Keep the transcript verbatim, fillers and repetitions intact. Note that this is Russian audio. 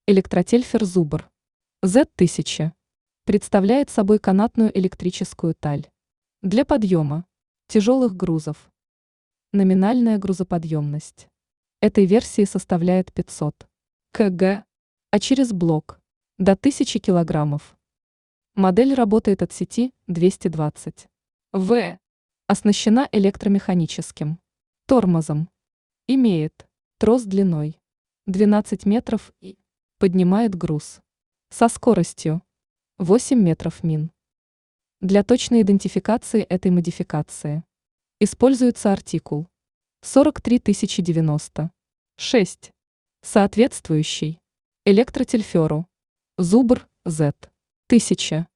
Электротельфер «Зубр» зет тысяча представляет собой канатную электрическую таль для подъема тяжелых грузов. Номинальная грузоподъемность этой версии составляет пятьсот килограммов, а через блок до тысячи килограммов. Модель работает от сети двести двадцать вольт, оснащена электромеханическим тормозом, имеет трос длиной двенадцать метров и поднимает груз со скоростью восемь метров мин. Для точной идентификации этой модификации используется артикул сорок три тысячи девяносто шесть, соответствующий электротельферу «Зубр зет тысяча».